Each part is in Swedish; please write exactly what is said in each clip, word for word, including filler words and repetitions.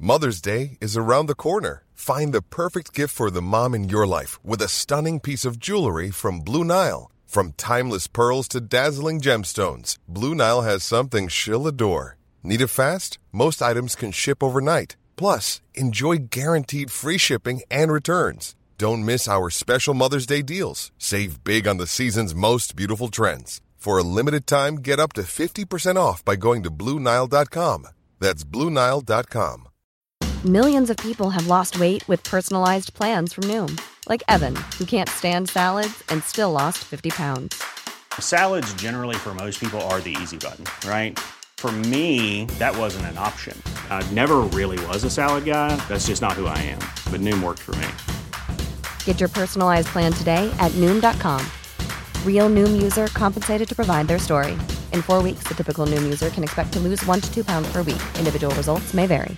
Mother's Day is around the corner. Find the perfect gift for the mom in your life with a stunning piece of jewelry from Blue Nile. From timeless pearls to dazzling gemstones, Blue Nile has something she'll adore. Need it fast? Most items can ship overnight. Plus, enjoy guaranteed free shipping and returns. Don't miss our special Mother's Day deals. Save big on the season's most beautiful trends. For a limited time, get up to fifty percent off by going to Blue Nile dot com. That's Blue Nile dot com. Millions of people have lost weight with personalized plans from Noom. Like Evan, who can't stand salads and still lost fifty pounds. Salads generally for most people are the easy button, right? For me, that wasn't an option. I never really was a salad guy. That's just not who I am. But Noom worked for me. Get your personalized plan today at Noom dot com. Real Noom user compensated to provide their story. In four weeks, the typical Noom user can expect to lose one to two pounds per week. Individual results may vary.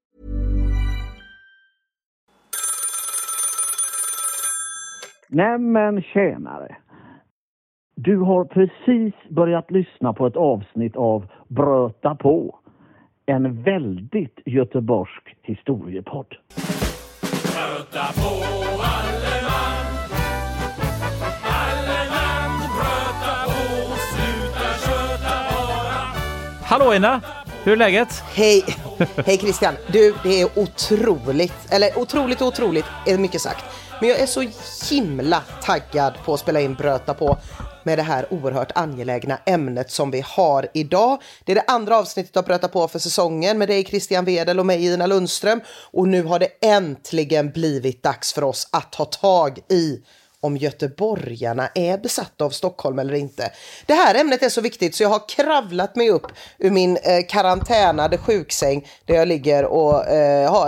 Nämen tjänare. Du har precis börjat lyssna på ett avsnitt av Bröta på. En väldigt göteborgsk historiepodd. Bröta på alle man. Alle man bröta på. Sluta köta bara. Hallå Ina, hur är läget? Hej, hej Christian. Du, det är otroligt, eller otroligt otroligt är mycket sagt. Men jag är så himla taggad på att spela in Bröta på med det här oerhört angelägna ämnet som vi har idag. Det är det andra avsnittet av Bröta på för säsongen med dig Christian Wedel och mig Ina Lundström. Och nu har det äntligen blivit dags för oss att ta tag i om göteborgarna är besatta av Stockholm eller inte. Det här ämnet är så viktigt så jag har kravlat mig upp ur min eh, karantänade sjuksäng där jag ligger och eh, har,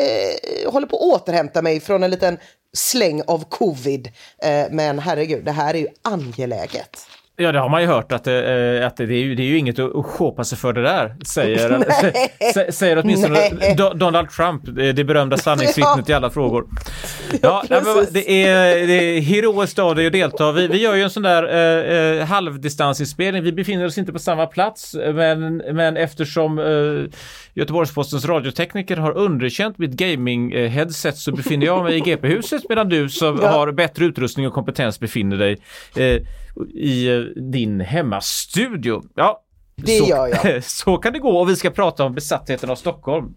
eh, håller på att återhämta mig från en liten släng av covid. Eh, men herregud, det här är ju angeläget. Ja, det har man ju hört att, det, att det, är, ju, det är ju inget att skåpa sig för det där, säger, s- säger åtminstone Do- Donald Trump, det berömda sanningsvittnet ja. i alla frågor. Ja, ja det, är, det är heroiskt av dig att delta. Vi, vi gör ju en sån där eh, halvdistansinspelning. Vi befinner oss inte på samma plats, men, men eftersom eh, Göteborgspostens radiotekniker har underkänt mitt gaming-headset så befinner jag mig i G P-huset medan du som ja. har bättre utrustning och kompetens befinner dig eh, i din hemmastudio. Ja, det så, gör jag. Så kan det gå och vi ska prata om besattheten av Stockholm.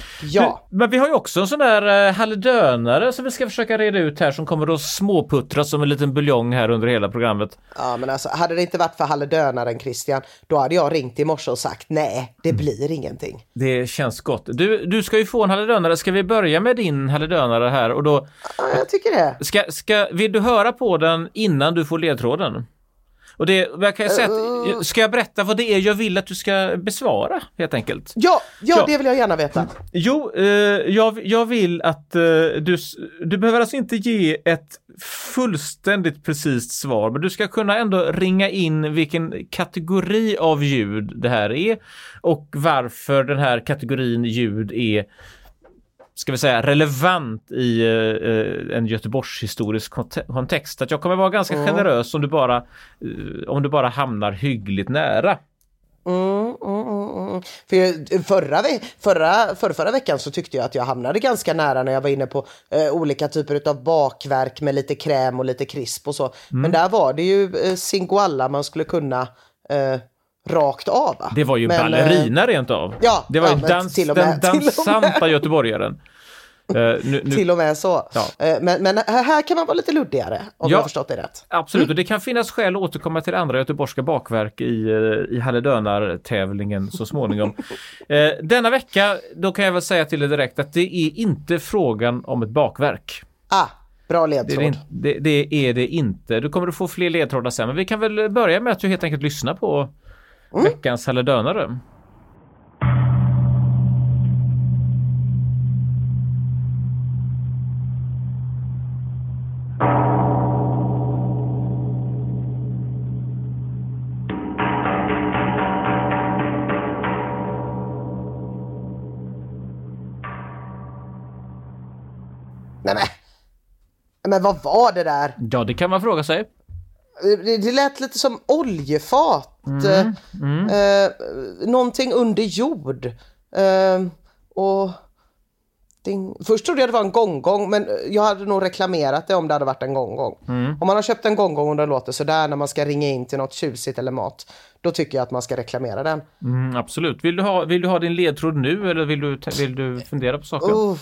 Ja. Men, men vi har ju också en sån där uh, halledönare som vi ska försöka reda ut här som kommer att småputtra som en liten buljong här under hela programmet. Ja, men alltså, hade det inte varit för halledönaren Christian, då hade jag ringt i morse och sagt nej, det blir ingenting. Det känns gott. Du, du ska ju få en halledönare. Ska vi börja med din halledönare här? Och då, ja, jag tycker det. Ska, ska, vill du höra på den innan du får ledtråden? Och det, jag kan säga att, ska jag berätta vad det är jag vill att du ska besvara, helt enkelt? Ja, ja, ja. Det vill jag gärna veta. Jo, eh, jag, jag vill att eh, du, du behöver alltså inte ge ett fullständigt precis svar, men du ska kunna ändå ringa in vilken kategori av ljud det här är och varför den här kategorin ljud är, ska vi säga, relevant i uh, en Göteborgshistorisk kontext. Att jag kommer vara ganska mm. generös om du bara uh, om du bara hamnar hyggligt nära. Mm, mm, mm. För förra, förra, förra, förra veckan så tyckte jag att jag hamnade ganska nära när jag var inne på uh, olika typer av bakverk med lite kräm och lite krisp och så. Mm. Men där var det ju uh, singoalla man skulle kunna uh, rakt av. Va? Det var ju men, ballerina uh, rent av. Ja, det var ja, ju dans, till och med, den dansanta göteborgaren. Uh, nu, nu. Till och med så. Ja. Uh, men, men här kan man vara lite luddigare om ja, jag har förstått det rätt. Absolut, mm. och det kan finnas skäl att återkomma till andra göteborgska bakverk i, i halledönar-tävlingen så småningom. uh, denna vecka, då kan jag väl säga till dig direkt att det är inte frågan om ett bakverk. Ah, bra ledtråd. Det är det, det, det är det inte. Du kommer att få fler ledtrådar sen, men vi kan väl börja med att du helt enkelt lyssnar på mm. veckans halledönare. Nej men, men vad var det där? Ja, det kan man fråga sig. Det, det lät lite som oljefat. Mm, mm. Eh, någonting under jord. Eh, och Ding. Först trodde jag det var en gånggång, men jag hade nog reklamerat det om det hade varit en gånggång. Mm. Om man har köpt en gånggång och det låter sådär när man ska ringa in till något tjusigt eller mat, då tycker jag att man ska reklamera den. Mm, absolut. Vill du, ha, vill du ha din ledtråd nu eller vill du, vill du fundera på saker? Uh.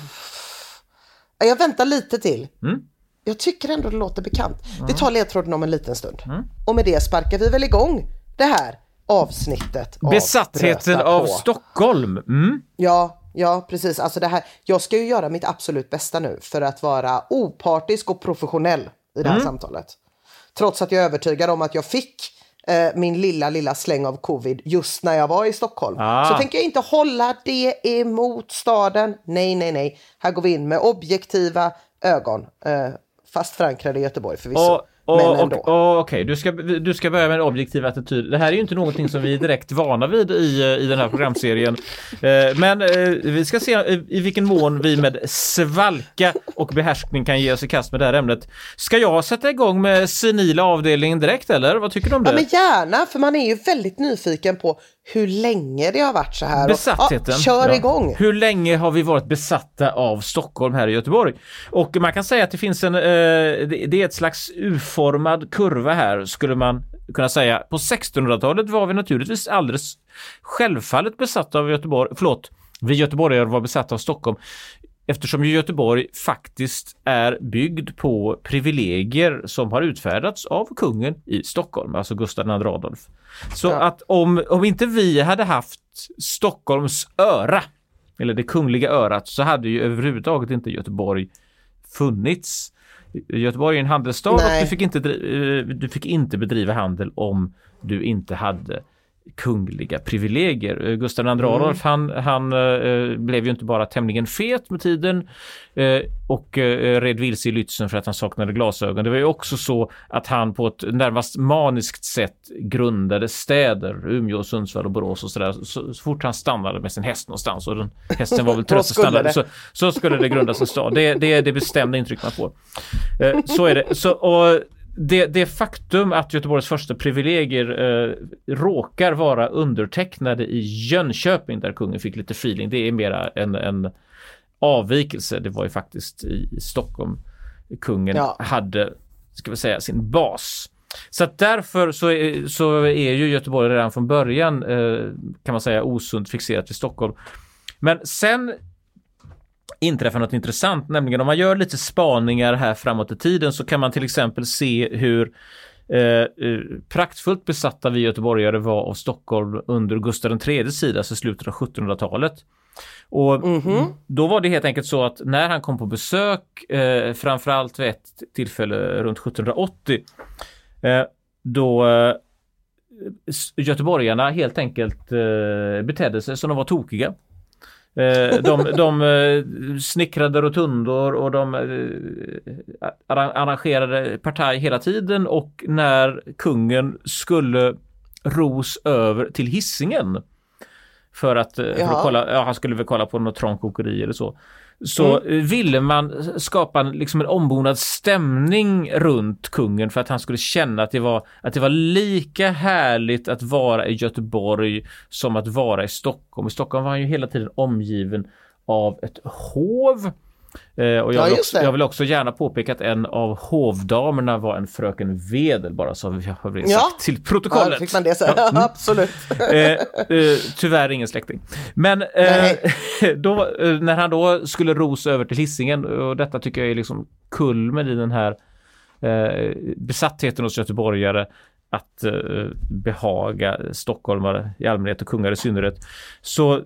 Jag väntar lite till. Mm. Jag tycker ändå det låter bekant. Mm. Vi tar ledtråden om en liten stund. Mm. Och med det sparkar vi väl igång det här avsnittet. Besattheten av, av Stockholm. Mm. Ja, ja, precis. Alltså det här, jag ska ju göra mitt absolut bästa nu för att vara opartisk och professionell i det här mm. samtalet. Trots att jag är övertygad om att jag fick eh, min lilla, lilla släng av covid just när jag var i Stockholm. Ah. Så tänker jag inte hålla det emot staden. Nej, nej, nej. Här går vi in med objektiva ögon. Eh, fast förankrade i Göteborg förvisso. Och, och, men ändå. Okej, okay. du, ska, du ska börja med en objektiv attityd. Det här är ju inte någonting som vi är direkt vana vid i, i den här programserien. Eh, men eh, vi ska se i, i vilken mån vi med svalka och behärskning kan ge oss i kast med det här ämnet. Ska jag sätta igång med senila avdelningen direkt eller? Vad tycker du om det? Ja, men gärna, för man är ju väldigt nyfiken på hur länge det har varit så här. Besattheten. Ja, kör ja. igång. Hur länge har vi varit besatta av Stockholm här i Göteborg? Och man kan säga att det finns en, eh, det, det är ett slags U-formad kurva här, skulle man kunna säga. På sextonhundratalet var vi naturligtvis alldeles självfallet besatta av Göteborg. Förlåt, vi göteborgare var besatta av Stockholm. Eftersom ju Göteborg faktiskt är byggd på privilegier som har utfärdats av kungen i Stockholm, alltså Gustav den andre Adolf. Så ja. att om, om inte vi hade haft Stockholms öra, eller det kungliga örat, så hade ju överhuvudtaget inte Göteborg funnits. Göteborg är en handelsstad och du fick, inte, du fick inte bedriva handel om du inte hade kungliga privilegier. Gustav den andre Adolf, mm. han, han uh, blev ju inte bara tämligen fet med tiden uh, och uh, red vilse i Lützen för att han saknade glasögon. Det var ju också så att han på ett närmast maniskt sätt grundade städer, Umeå, Sundsvall och Borås och sådär. Så, så fort han stannade med sin häst någonstans, och den hästen var väl trött att stanna, så, så skulle det grundas en stad. Det, det är det bestämda intryck man får. Uh, så är det. Så, och Det, det faktum att Göteborgs första privilegier eh, råkar vara undertecknade i Jönköping, där kungen fick lite feeling, det är mera en, en avvikelse. Det var ju faktiskt i, i Stockholm kungen ja. hade, ska vi säga, sin bas. Så att därför så är, så är ju Göteborg redan från början eh, kan man säga osunt fixerat vid Stockholm. Men sen inträffar något intressant, nämligen om man gör lite spaningar här framåt i tiden, så kan man till exempel se hur eh, praktfullt besatta vi göteborgare var av Stockholm under Gustav den tredjes sida, så slutet av sjuttonhundratalet. Och mm-hmm. då var det helt enkelt så att när han kom på besök, eh, framförallt vid ett tillfälle runt sjuttonhundraåttio, eh, då eh, göteborgarna helt enkelt eh, betedde sig som de var tokiga. De, de snickrade rotundor och de arrangerade partaj hela tiden, och när kungen skulle ros över till Hisingen för att, för att kolla, ja, han skulle väl kolla på något trångkokeri eller så, så mm. ville man skapa liksom en ombonad stämning runt kungen för att han skulle känna att det var, att det var lika härligt att vara i Göteborg som att vara i Stockholm. I Stockholm var han ju hela tiden omgiven av ett hov. Eh, och jag, ja, vill också, jag vill också gärna påpeka att en av hovdamerna var en fröken Wedel, bara så vi har sagt ja. till protokollet. Ja, fick man det så. Ja. Mm. Absolut. eh, eh, tyvärr ingen släkting. Men eh, då, eh, när han då skulle rosa över till Hisingen, och detta tycker jag är liksom kulmen i den här eh, besattheten hos göteborgare att eh, behaga stockholmare i allmänhet och kungar i synnerhet, så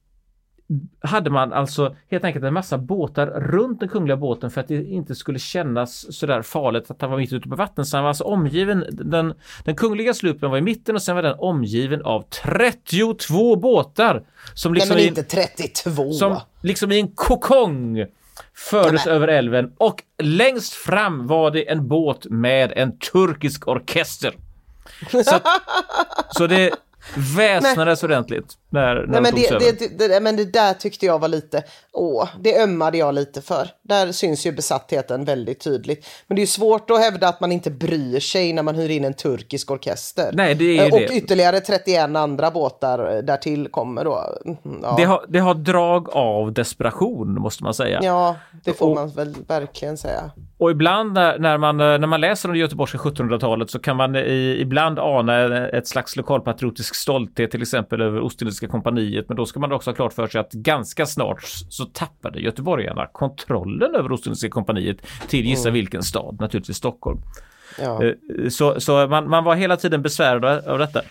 hade man alltså helt enkelt en massa båtar runt den kungliga båten för att det inte skulle kännas så där farligt att han var mitt ute på vattnet. Så han var alltså omgiven, den, den kungliga slupen var i mitten och sen var den omgiven av trettiotvå båtar. Som liksom Nej, men inte trettiotvå. Som liksom i en kokong fördes över älven, och längst fram var det en båt med en turkisk orkester. Så, att, så det väsnades ordentligt när, när Nej, men, de det, det, det, det, men det där tyckte jag var lite, åh, det ömmade jag lite för. Där syns ju besattheten väldigt tydligt. Men det är ju svårt att hävda att man inte bryr sig när man hyr in en turkisk orkester. Nej, det är ju Och det. ytterligare trettioen andra båtar där till kommer då. Ja. Det, har, det har drag av desperation, måste man säga. Ja, det får och, man väl verkligen säga. Och ibland när, när, man, när man läser om det göteborgska sjuttonhundratalet så kan man i, ibland ana ett slags lokalpatriotisk stolthet, till exempel över Ostindiska kompaniet. Men då ska man också ha klart för sig att ganska snart så tappade göteborgarna kontrollen över Ostindiska kompaniet till gissa mm. vilken stad, naturligtvis Stockholm. Ja. Så, så man, man var hela tiden besvärad av detta.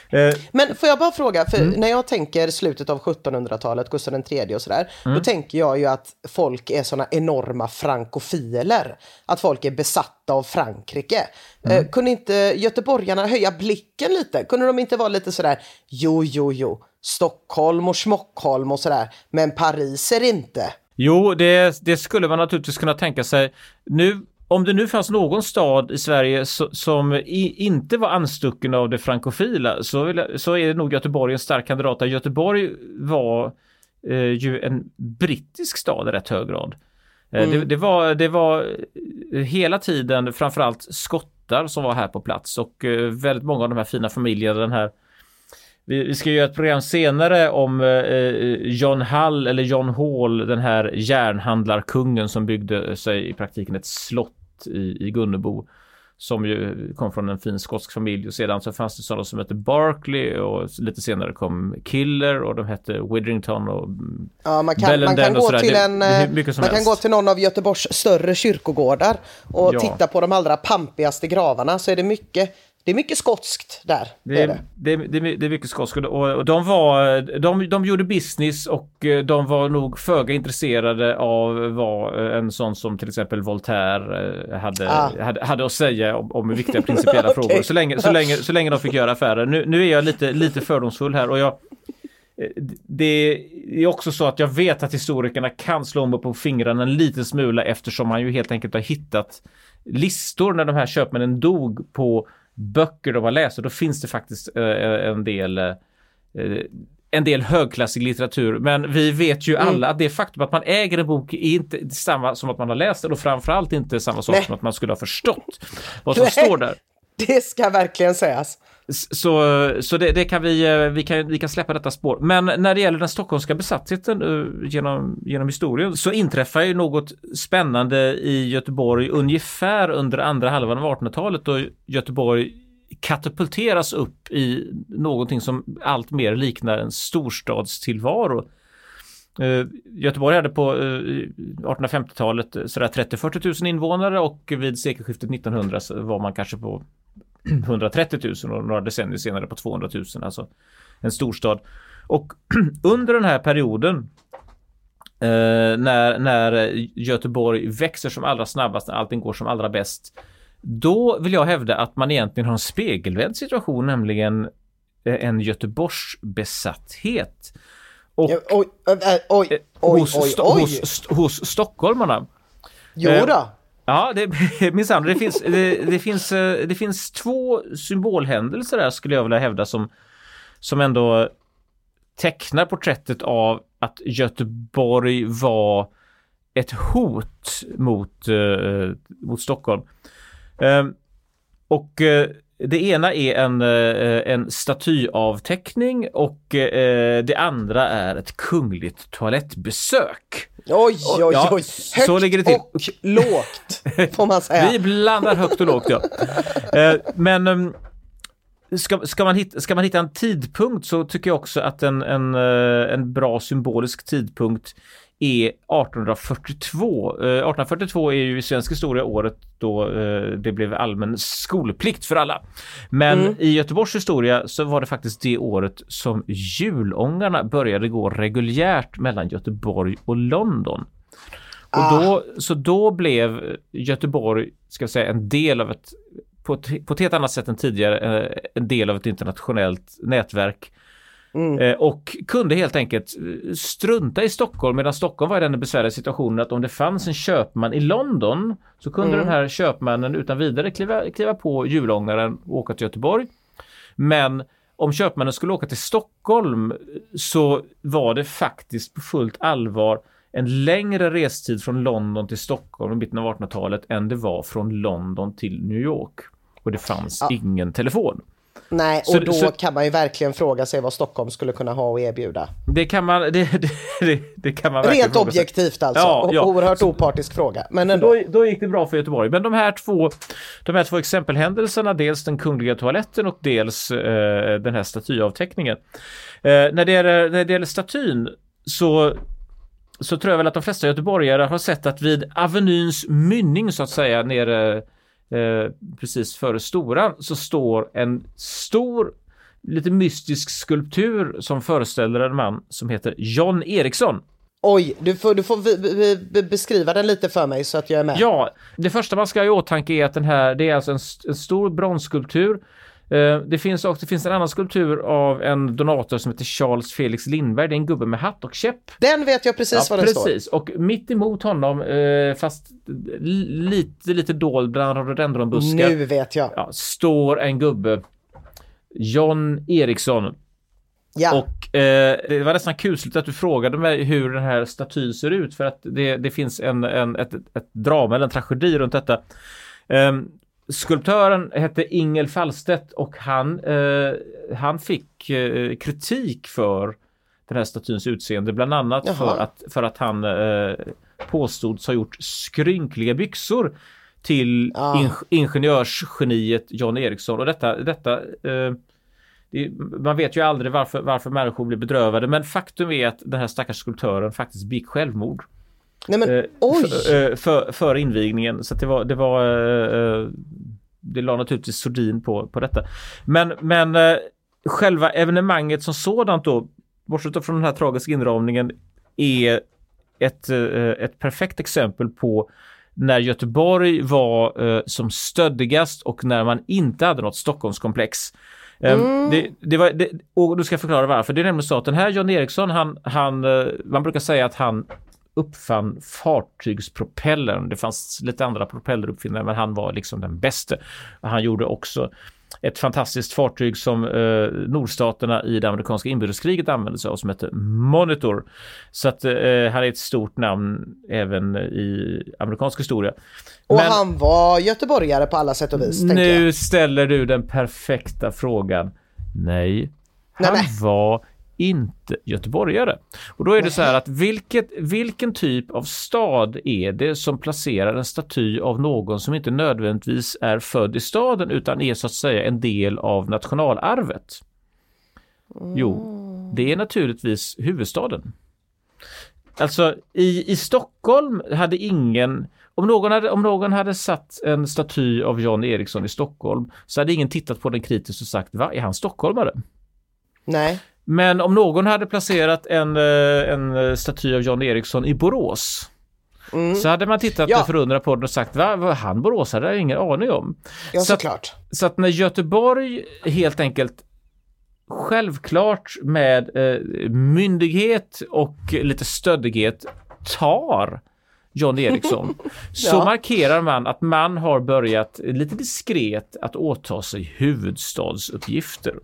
Men får jag bara fråga, för mm. när jag tänker slutet av sjuttonhundratalet, Gustav den tredje och sådär, mm. då tänker jag ju att folk är såna enorma frankofiler. Att folk är besatta av Frankrike. Mm. Eh, kunde inte göteborgarna höja blicken lite? Kunde de inte vara lite sådär, jo, jo, jo, Stockholm och Smockholm och sådär, men Paris är det inte? Jo, det, det skulle man naturligtvis kunna tänka sig. Nu Om det nu fanns någon stad i Sverige so, som i, inte var anstucken av det frankofila så, vill jag, så är det nog Göteborg en stark kandidat. Göteborg var eh, ju en brittisk stad i rätt hög grad. Eh, mm. det, det, var, det var hela tiden framförallt skottar som var här på plats och eh, väldigt många av de här fina familjerna. Den här, vi, vi ska göra ett program senare om eh, John Hall eller John Hall, den här järnhandlarkungen som byggde sig i praktiken ett slott i, i Gunnebo som ju kom från en fin skotsk familj och sedan så fanns det sådana som hette Barkley och lite senare kom Killer och de hette Widdrington och ja, man kan, man kan, gå till, en, det, det man kan gå till någon av Göteborgs större kyrkogårdar och ja. titta på de allra pampigaste gravarna så är det mycket Det är mycket skotskt där. Det är, det. Det, det, det, det är mycket skotskt och, och de, var, de, de gjorde business och de var nog föga intresserade av vad en sån som till exempel Voltaire hade, ah. hade, hade att säga om, om viktiga principiella okay. frågor. Så länge, så, länge, så länge de fick göra affärer. Nu, nu är jag lite, lite fördomsfull här och jag, det är också så att jag vet att historikerna kan slå mig på fingrarna en liten smula eftersom man ju helt enkelt har hittat listor när de här köpmännen dog på böcker de har läst och då finns det faktiskt eh, en del eh, en del högklassig litteratur men vi vet ju alla mm. att det faktum att man äger en bok är inte samma som att man har läst den och framförallt inte samma sak Nej. som att man skulle ha förstått vad som Nej. står där. Det ska verkligen sägas. Så, så det, det kan vi, vi, kan, vi kan släppa detta spår. Men när det gäller den stockholmska besattheten uh, genom, genom historien så inträffar ju något spännande i Göteborg ungefär under andra halvan av artonhundratalet då Göteborg katapulteras upp i någonting som allt mer liknar en storstadstillvaro. Uh, Göteborg hade på uh, artonhundrafemtiotalet sådär trettio till fyrtio tusen invånare och vid sekelskiftet nittonhundra så var man kanske på hundratrettio tusen och några decennier senare på tvåhundra tusen, alltså en storstad. Och under den här perioden eh, när, när Göteborg växer som allra snabbast, när allting går som allra bäst, då vill jag hävda att man egentligen har en spegelvänd situation, nämligen en Göteborgs besatthet. Och oj, oj, oj, oj, hos, oj, oj. hos, hos stockholmarna. Jo då. Eh, Ja, det, minsann, det, finns, det, det, finns, det finns två symbolhändelser där skulle jag vilja hävda som, som ändå tecknar porträttet av att Göteborg var ett hot mot, uh, mot Stockholm. Uh, och uh, det ena är en, uh, en statyavteckning och uh, det andra är ett kungligt toalettbesök. Oj, oj, oj. Högt så ligger det till. Och lågt, får man säga. Vi blandar högt och lågt, ja. Eh, men um, ska, ska, man hitta, ska man hitta en tidpunkt så tycker jag också att en, en, en bra symbolisk tidpunkt är artonhundrafyrtiotvå. Eh, artonhundrafyrtiotvå är ju i svensk historia året då eh, det blev allmän skolplikt för alla. Men mm. i Göteborgs historia så var det faktiskt det året som julångarna började gå reguljärt mellan Göteborg och London. Och ah. då, så då blev Göteborg, ska jag säga, en del av ett, på ett, på ett helt annat sätt än tidigare, eh, en del av ett internationellt nätverk. Mm. Eh, och kunde helt enkelt strunta i Stockholm medan Stockholm var i den besvärliga situationen att om det fanns en köpman i London så kunde mm. den här köpmannen utan vidare kliva, kliva på julångaren och åka till Göteborg. Men om köpmännen skulle åka till Stockholm så var det faktiskt på fullt allvar en längre restid från London till Stockholm i mitten av artonhundratalet än det var från London till New York. Och det fanns ja. ingen telefon. Nej, och så, då så, kan man ju verkligen fråga sig vad Stockholm skulle kunna ha att erbjuda. Det kan man, det, det, det, det kan man verkligen Rent objektivt alltså. Ja, ja. Oerhört så, opartisk fråga. Men ändå. Då, då gick det bra för Göteborg. Men de här två, de här två exempelhändelserna, dels den kungliga toaletten och dels eh, den här statyavteckningen. Eh, när, det gäller, när det gäller statyn så så tror jag väl att de flesta göteborgare har sett att vid Avenyns mynning så att säga nere eh, precis före Storan så står en stor lite mystisk skulptur som föreställer en man som heter John Eriksson. Oj, du får, du får v- v- beskriva den lite för mig så att jag är med. Ja, det första man ska ha i åtanke är att den här, det är alltså en, en stor bronsskulptur. Det finns också det finns en annan skulptur av en donator som heter Charles Felix Lindberg. Det är en gubbe med hatt och käpp. Den vet jag precis ja, vad den precis. står. Och mitt emot honom, fast lite, lite dold bland rhododendronbuskar. Nu vet jag. Ja, står en gubbe, John Eriksson. Ja. Och eh, det var nästan kusligt att du frågade mig hur den här statyn ser ut. För att det, det finns en, en, ett, ett drama eller en tragedi runt detta. Um, Skulptören hette Ingel Fallstedt och han, eh, han fick eh, kritik för den här statyns utseende. Bland annat för att, för att han eh, påstods ha gjort skrynkliga byxor till ah. in- ingenjörsgeniet John Eriksson. Och detta, detta eh, det, man vet ju aldrig varför, varför människor blir bedrövade. Men faktum är att den här stackars skulptören faktiskt begick självmord. Nej men, eh, oj! För, för, för invigningen. Så att det var, det var eh, det la naturligtvis sordin på, på detta. Men, men eh, själva evenemanget som sådant då, bortsett från den här tragiska inramningen, är ett, eh, ett perfekt exempel på när Göteborg var eh, som stöddigast och när man inte hade något Stockholmskomplex. Mm. Det, det var, det, och du ska förklara varför. Det är nämligen så att den här John Eriksson, han, han, man brukar säga att han uppfann fartygspropellern. Det fanns lite andra propelleruppfinnare, men han var liksom den bästa. Han gjorde också ett fantastiskt fartyg som eh, nordstaterna i det amerikanska inbördeskriget använde sig av, som heter Monitor. Så att eh, han är ett stort namn även i amerikansk historia. Och men, han var göteborgare på alla sätt och vis. Nu jag. ställer du den perfekta frågan. Nej, han nej, nej. var inte göteborgare. Och då är det så här att vilket, vilken typ av stad är det som placerar en staty av någon som inte nödvändigtvis är född i staden utan är så att säga en del av nationalarvet? Mm. Jo, det är naturligtvis huvudstaden. Alltså i, i Stockholm hade ingen, om någon hade, om någon hade satt en staty av John Eriksson i Stockholm så hade ingen tittat på den kritiskt och sagt, va, är han stockholmare? Nej. Men om någon hade placerat en, en staty av John Eriksson i Borås mm. så hade man tittat ja. förundrat på den och sagt, va, vad han Borås hade jag ingen aning om. Ja, så, såklart. Att, så att när Göteborg helt enkelt självklart med eh, myndighet och lite stöddighet tar John Eriksson ja. så markerar man att man har börjat lite diskret att åta sig huvudstadsuppgifter.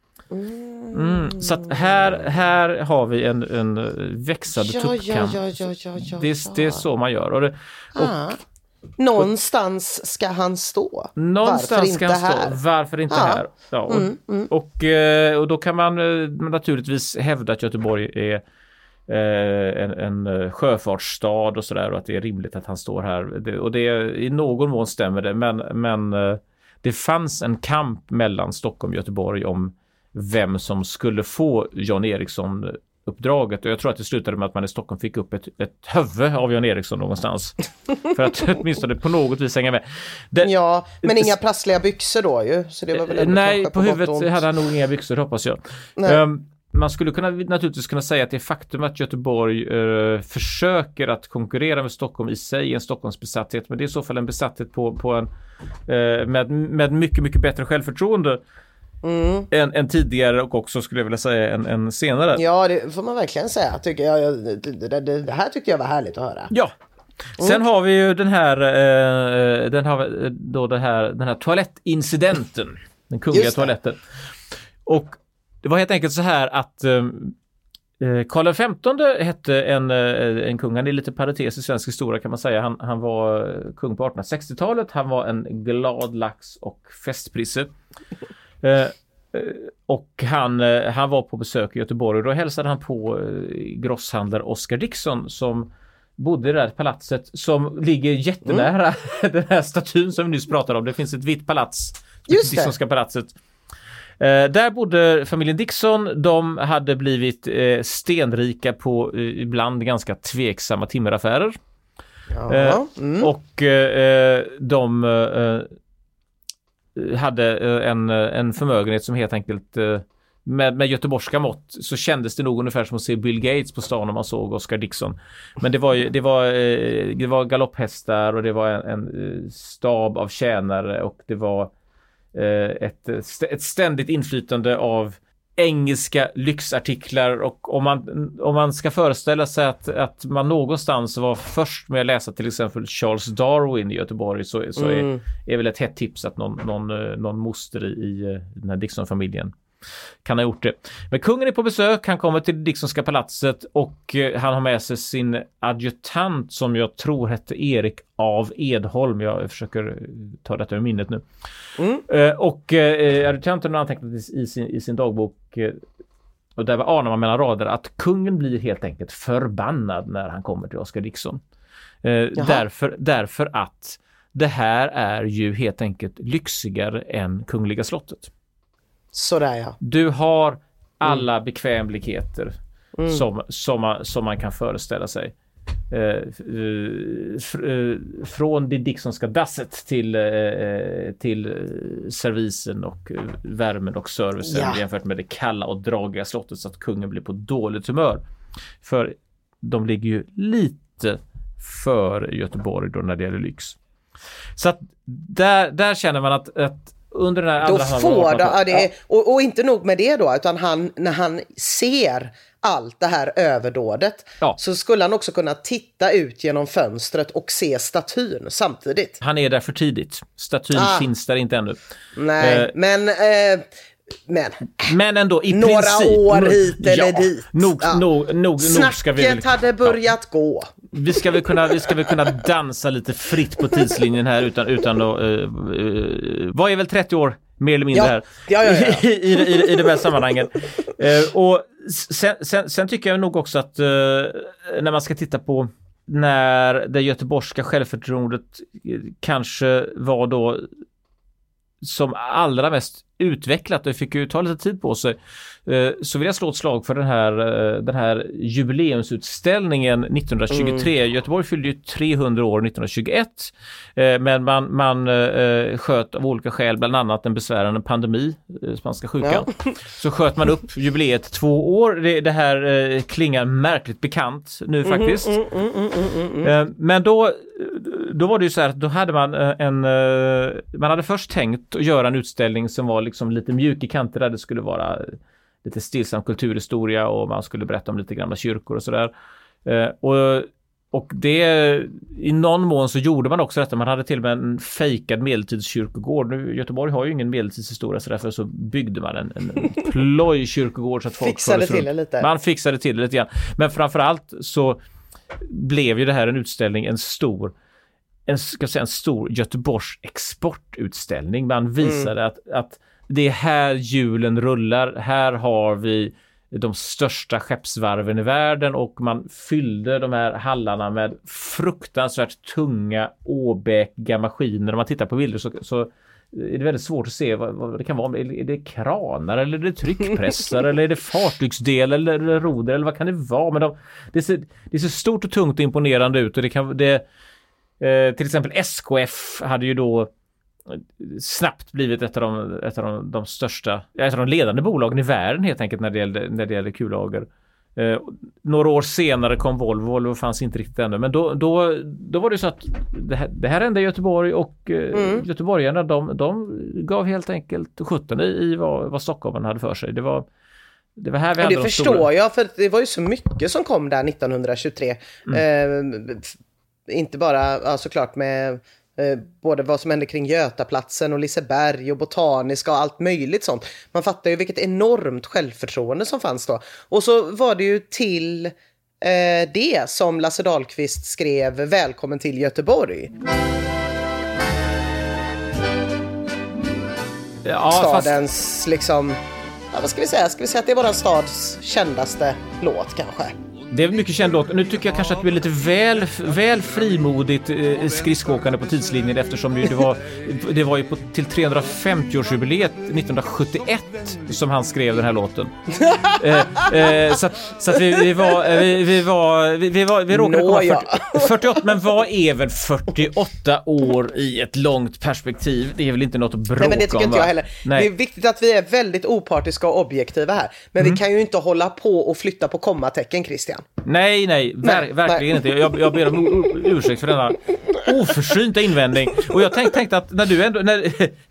Mm, så att här, här har vi en, en växande ja, tuppkamp. Ja, ja, ja, ja, ja, det, ja. det är så man gör. Och det, och, ah. Någonstans ska han stå. Någonstans Varför ska inte han stå. här? Varför inte ah. här? Ja, och, mm, mm. Och, och då kan man naturligtvis hävda att Göteborg är en, en sjöfartsstad och sådär, och att det är rimligt att han står här. Det, och det i någon mån stämmer det, men, men det fanns en kamp mellan Stockholm och Göteborg om vem som skulle få John Eriksson uppdraget, och jag tror att det slutade med att man i Stockholm fick upp ett, ett huvud av John Eriksson någonstans för att åtminstone på något vis hänga med. Det, ja, men inga prassliga byxor då ju, så det var väl nej, på, på huvudet hade han nog inga byxor, hoppas jag. Um, man skulle kunna, naturligtvis kunna säga att det är faktum att Göteborg uh, försöker att konkurrera med Stockholm i sig, en Stockholms besatthet, men det är i så fall en besatthet på, på en uh, med, med mycket, mycket bättre självförtroende Mm. En, en tidigare och också skulle jag vilja säga en, en senare. Ja, det får man verkligen säga. Tycker jag, det, det, det här tyckte jag var härligt att höra. Ja. Mm. Sen har vi ju den här, eh, den, har, då det här den här toalettincidenten. Den kungliga toaletten. Och det var helt enkelt så här att eh, Karl den femtonde hette en, en kung, han är lite parentes i svensk historia kan man säga. Han, han var kung på artonhundrasextiotalet, han var en glad lax och festprisse. eh, och han, han var på besök i Göteborg och då hälsade han på grosshandlare Oscar Dickson som bodde i det här palatset som ligger jättenära mm. den här statyn som vi nyss pratade om. Det finns ett vitt palats, Just det. Dicksonska palatset. Eh, där bodde familjen Dickson. De hade blivit eh, stenrika på eh, ibland ganska tveksamma timmeraffärer. Eh, mm. Och eh, de eh, hade eh, en, en förmögenhet som helt enkelt eh, med, med göteborgska mått så kändes det nog ungefär som att se Bill Gates på stan om man såg Oscar Dickson. Men det var ju, det var, eh, det var galopphästar och det var en, en stab av tjänare och det var Ett, ett ständigt inflytande av engelska lyxartiklar och om man, om man ska föreställa sig att, att man någonstans var först med att läsa till exempel Charles Darwin i Göteborg så, så mm. är, är väl ett hett tips att någon, någon, någon moster i, i den här Dickson-familjen kan ha gjort det. Men kungen är på besök, han kommer till Dicksonska palatset och han har med sig sin adjutant som jag tror hette Erik av Edholm. Jag försöker ta detta ur minnet nu. Mm. Uh, och uh, adjutanten har antecknat i sin, i sin dagbok uh, och där anar man mellan rader att kungen blir helt enkelt förbannad när han kommer till Oscar Dickson. Uh, därför, därför att det här är ju helt enkelt lyxigare än Kungliga slottet. Sådär ja. Du har alla mm. bekvämligheter mm. som, som, man, som man kan föreställa sig. Eh, fr, eh, från det Dicksonska dasset till, eh, till servisen och eh, värmen och servicen ja. jämfört med det kalla och dragiga slottet så att kungen blir på dåligt humör. För de ligger ju lite för Göteborg då när det gäller lyx. Så att där, där känner man att, att under den här andra då får då, ja, det är, och, och inte nog med det då utan han, när han ser allt det här överdådet ja. så skulle han också kunna titta ut genom fönstret och se statyn samtidigt. Han är där för tidigt. Statyn ah. finns där inte ännu. Nej, eh, men eh, men men ändå i några princip, år hit ja, eller dit. Nog, ja. nog, nog, Snacket nog ska vi väl, hade börjat ja. gå. Vi ska väl kunna vi ska väl kunna dansa lite fritt på tidslinjen här utan utan att uh, uh, vad är väl trettio år mer eller mindre ja. här Ja, ja, ja. I, i, i, i de här sammanhangen. Uh, och sen, sen, sen tycker jag nog också att uh, när man ska titta på när det göteborgska självförtroendet kanske var då som allra mest utvecklat och fick ju ta lite tid på sig så vill jag slå ett slag för den här, den här jubileumsutställningen nittonhundratjugotre. Mm. Göteborg fyllde ju trehundra år nittonhundratjugoett men man, man sköt av olika skäl bland annat en besvärande pandemi, spanska sjukan. Ja. Så sköt man upp jubileet två år. Det, det här klingar märkligt bekant nu mm, faktiskt. Mm, mm, mm, mm, mm. Men då, då var det ju så här att då hade man en man hade först tänkt att göra en utställning som var liksom lite mjuk i kanter där det skulle vara lite stillsam kulturhistoria och man skulle berätta om lite gamla kyrkor och sådär. Eh, och, och det i någon mån så gjorde man också detta. Man hade till och med en fejkad medeltidskyrkogård. Nu, Göteborg har ju ingen medeltidshistoria så därför så byggde man en, en ploj kyrkogård så att folk fixade till det lite. Man fixade till det lite grann. Men framförallt så blev ju det här en utställning, en stor en, ska säga, en stor Göteborgs exportutställning. Man visade mm. att, att det är här hjulen rullar. Här har vi de största skeppsvarven i världen och man fyllde de här hallarna med fruktansvärt tunga åbäkiga maskiner. Om man tittar på bilder så, så är det väldigt svårt att se vad, vad det kan vara. Är det kranar eller är det tryckpressar eller är det fartygsdel eller roder eller vad kan det vara? Men de, det, ser, det ser stort och tungt och imponerande ut och det kan... Det, eh, till exempel S K F hade ju då snabbt blivit ett av de, ett av de, de största, ett av de ledande bolagen i världen helt enkelt när det gällde, när det gällde kullager. Eh, några år senare kom Volvo, Volvo fanns inte riktigt ännu, men då, då, då var det så att det här, det här hände i Göteborg och eh, mm. göteborgarna de, de gav helt enkelt sjutton i, i vad, vad Stockholm hade för sig. Det var, det var här vi hade det de förstår stora... jag, för det var ju så mycket som kom där nittonhundratjugotre. Mm. Eh, inte bara, ja, såklart med Eh, både vad som hände kring Götaplatsen och Liseberg och Botaniska och allt möjligt sånt. Man fattar ju vilket enormt självförtroende som fanns då. Och så var det ju till eh, det som Lasse Dahlqvist skrev Välkommen till Göteborg. Ja, Stadens fast... liksom, ja, vad ska vi säga? Ska vi säga att det är våran stads kändaste låt kanske? Det är mycket känd låt. Nu tycker jag kanske att du är lite väl, väl frimodigt eh, skridskåkande på tidslinjen, eftersom det var, det var ju på, till trehundrafemtio-årsjubileet nittonhundrasjuttioett som han skrev den här låten. eh, eh, så att, så att vi, vi var vi, vi var vi, vi, var, vi råkade komma fyrtio, fyrtioåtta, men vad är väl fyrtioåtta år i ett långt perspektiv? Det är väl inte något att bråka om. Nej, men det tycker om, inte jag heller. Nej. Det är viktigt att vi är väldigt opartiska och objektiva här. Men mm. vi kan ju inte hålla på och flytta på kommatecken, Christian. Nej, nej, ver- nej verkligen nej. inte. Jag, jag ber om ursäkt för denna oförsynta invändning. Och jag tänkte, tänkte att när du ändå... När,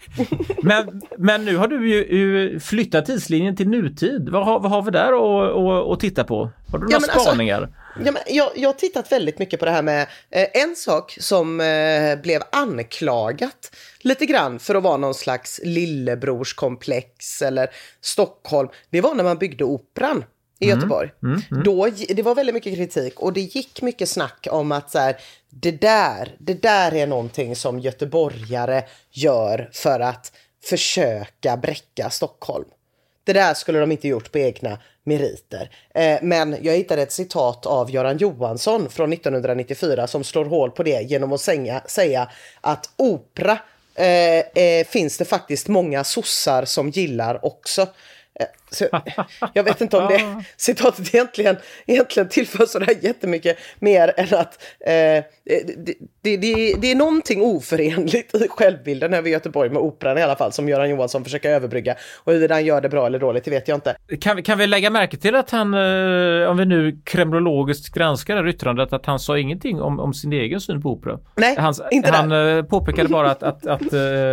men, men nu har du ju, ju flyttat tidslinjen till nutid. Vad har, vad har vi där att, att, att titta på? Har du några ja, spaningar? Alltså, ja, men jag, jag har tittat väldigt mycket på det här med eh, en sak som eh, blev anklagat lite grann för att vara någon slags lillebrorskomplex eller Stockholm. Det var när man byggde operan i Göteborg. Mm, mm, mm. Då, det var väldigt mycket kritik och det gick mycket snack om att så här, det, där, det där är någonting som göteborgare gör för att försöka bräcka Stockholm. Det där skulle de inte gjort på egna meriter. Eh, men jag hittade ett citat av Göran Johansson från nittonhundranittiofyra som slår hål på det genom att säga, säga att opera eh, eh, finns det faktiskt många sossar som gillar också. Så, jag vet inte om det citatet egentligen, egentligen tillför så där jättemycket mer än att eh, det, det, det, det är någonting oförenligt i självbilden över Göteborg med operan i alla fall, som Göran Johansson försöker överbrygga. Och hur han gör det bra eller dåligt, det vet jag inte. Kan, kan vi lägga märke till att han, eh, om vi nu kremlologiskt granskar det här yttrandet, att han sa ingenting om, om sin egen syn på opera? Nej, Hans, inte Han där. eh, påpekade bara att, att, att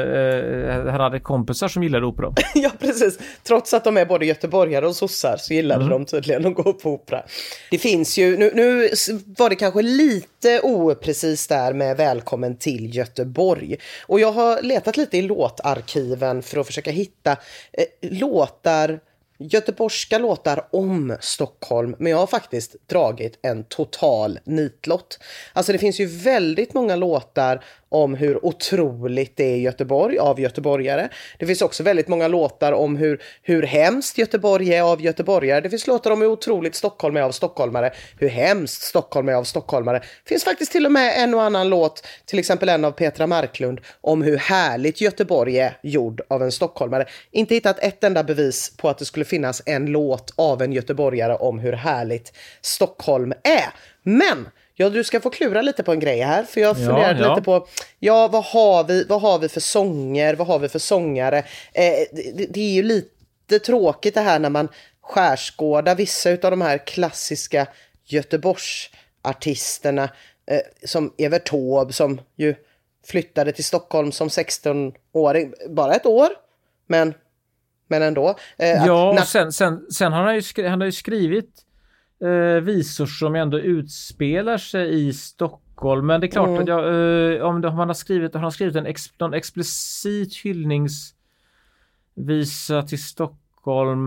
eh, han hade kompisar som gillade opera. Ja, precis. Trots att de är både göteborgare och sossar så gillade mm. de tydligen att gå på opera. Det finns ju, nu, nu var det kanske lite oprecis där med Välkommen till Göteborg. Och jag har letat lite i låtarkiven för att försöka hitta eh, låtar, göteborgska låtar om Stockholm. Men jag har faktiskt dragit en total nitlott. Alltså det finns ju väldigt många låtar om hur otroligt det är i Göteborg av göteborgare. Det finns också väldigt många låtar om hur, hur hemskt Göteborg är av göteborgare. Det finns låtar om hur otroligt Stockholm är av stockholmare. Hur hemskt Stockholm är av stockholmare. Det finns faktiskt till och med en och annan låt, till exempel en av Petra Marklund, om hur härligt Göteborg är gjord av en stockholmare. Inte hittat ett enda bevis på att det skulle finnas en låt av en göteborgare om hur härligt Stockholm är. Men ja, du ska få klura lite på en grej här, för jag funderade ja, ja. lite på, ja, vad har vi, vad har vi för sånger, vad har vi för sångare? Eh, det, det är ju lite tråkigt det här när man skärskådar vissa av de här klassiska Göteborgsartisterna, eh, som Evert Taube, som ju flyttade till Stockholm som sexton-åring, bara ett år, men, men ändå. Eh, ja, att, och sen, sen, sen har han ju skrivit, han har ju skrivit Eh, visor som ändå utspelar sig i Stockholm, men det är klart mm. att jag, eh, om, det, om man har skrivit, har han skrivit en ex, någon explicit hyllningsvisa till Stockholm.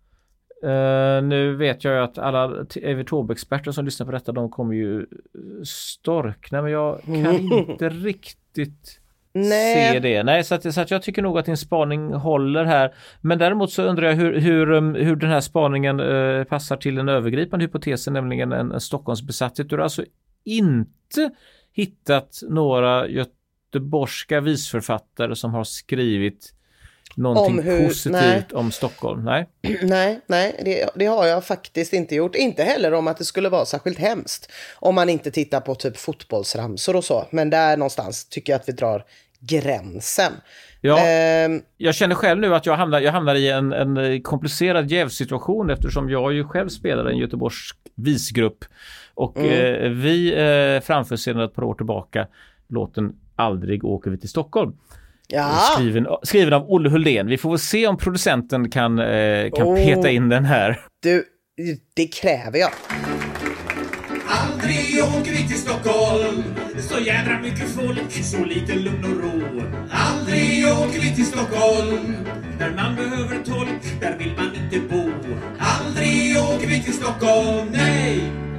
Eh, nu vet jag ju att alla Evert Taube-experter som lyssnar på detta, de kommer ju storkna, men jag kan mm. inte riktigt Nej. se det. Nej, så att, så att jag tycker nog att din spaning håller här. Men däremot så undrar jag hur, hur, hur den här spaningen eh, passar till den övergripande hypotesen, nämligen en, en Stockholmsbesatthet. Du har alltså inte hittat några göteborgska visförfattare som har skrivit någonting om hur, positivt nej. om Stockholm? Nej, nej, nej det, det har jag faktiskt inte gjort. Inte heller om att det skulle vara särskilt hemskt. Om man inte tittar på typ fotbollsramsor och så. Men där någonstans tycker jag att vi drar gränsen. Ja, eh, jag känner själv nu att jag hamnar, jag hamnar i en, en komplicerad jävsituation, eftersom jag ju själv spelar en göteborgsk visgrupp. Och mm. eh, vi eh, framför sedan ett par år tillbaka låten Aldrig åker vi till Stockholm. Ja. Skriven, skriven av Olle Huldén. Vi får väl se om producenten kan, eh, kan oh. peta in den här. Du, det kräver jag. Aldrig åker vi till Stockholm, Så jädra mycket folk, så lite lugn och ro. Aldrig åker vi till Stockholm. När man behöver tolk, där vill man inte bo. Aldrig åker vi till Stockholm, nej.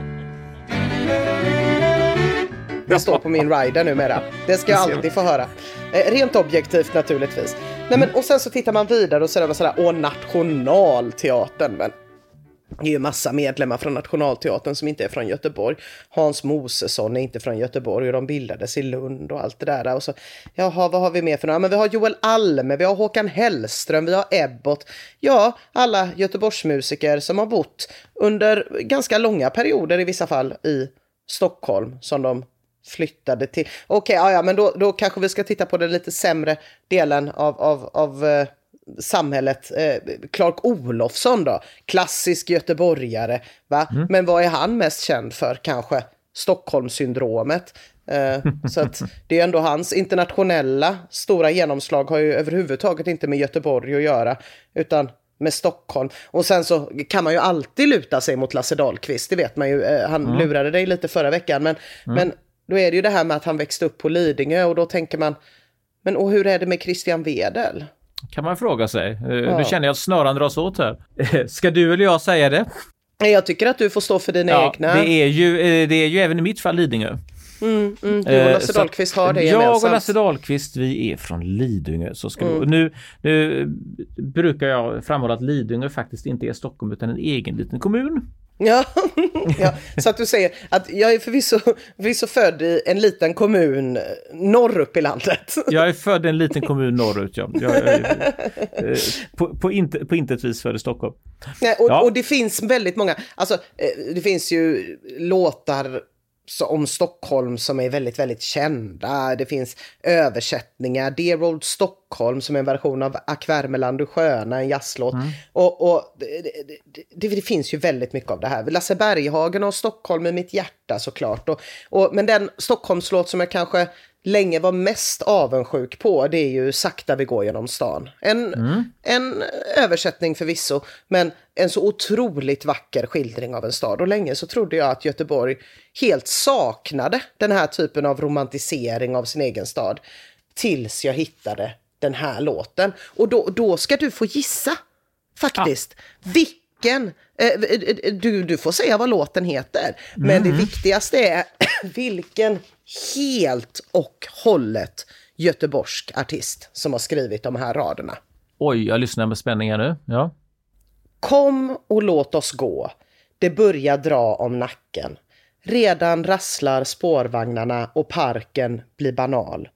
Det står på min rider numera. Det ska jag alltid få höra. Eh, rent objektivt naturligtvis. Nej, men, och sen så tittar man vidare och så är det sådär, åh, Nationalteatern. Men det är ju massa medlemmar från Nationalteatern som inte är från Göteborg. Hans Mosesson är inte från Göteborg och de bildades i Lund och allt det där. Och så, jaha, vad har vi mer för några? Men vi har Joel Alme, vi har Håkan Hellström, vi har Ebbot. Ja, alla Göteborgsmusiker som har bott under ganska långa perioder i vissa fall i Stockholm som de flyttade till. Okej, okay, ja, men då, då kanske vi ska titta på den lite sämre delen av, av, av eh, samhället. Eh, Clark Olofsson då, klassisk göteborgare, va? Mm. Men vad är han mest känd för? Kanske Stockholmssyndromet. Eh, så att det är ändå hans internationella stora genomslag har ju överhuvudtaget inte med Göteborg att göra, utan med Stockholm. Och sen så kan man ju alltid luta sig mot Lasse Dahlqvist, det vet man ju. Eh, han mm. lurade dig lite förra veckan, men, mm. men då är det ju det här med att han växte upp på Lidingö, och då tänker man, men och hur är det med Christian Wedel? Kan man fråga sig. Ja. Nu känner jag att snöran dras åt här. Ska du eller jag säga det? Jag tycker att du får stå för dina ja, egna. Det är, ju, det är ju även i mitt fall Lidingö. Mm, mm, du och Lasse Dahlqvist har det gemensamt. Jag och Lasse Dahlqvist, vi är från Lidingö. Så ska mm. nu, nu brukar jag framhålla att Lidingö faktiskt inte är Stockholm utan en egen liten kommun. Ja, ja, så att du säger att jag är förvisso, förvisso född i en liten kommun norr upp i landet. Jag är född i en liten kommun norrut, ja. Jag är, eh, på, på, inte, på intet vis född i Stockholm. Nej, och, ja. och det finns väldigt många, alltså det finns ju låtar om Stockholm som är väldigt, väldigt kända. Det finns översättningar. Dear Old Stockholm som är en version av Ack Värmeland och Sköna, en jazzlåt. Mm. Och, och det, det, det, det finns ju väldigt mycket av det här. Lasse Berghagen och Stockholm i mitt hjärta såklart. Och, och, men den Stockholmslåt som jag kanske länge var mest avundsjuk på, det är ju Sakta vi går genom stan. En, mm. en översättning förvisso, men en så otroligt vacker skildring av en stad. Och länge så trodde jag att Göteborg helt saknade den här typen av romantisering av sin egen stad. Tills jag hittade den här låten. Och då, då ska du få gissa, faktiskt. Ja. Vilken... Eh, du, du får säga vad låten heter. Men mm. det viktigaste är vilken helt och hållet göteborgsk artist som har skrivit de här raderna. Oj, jag lyssnar med spänning här nu. Ja. Kom och låt oss gå. Det börjar dra om nacken. Redan rasslar spårvagnarna och parken blir banal.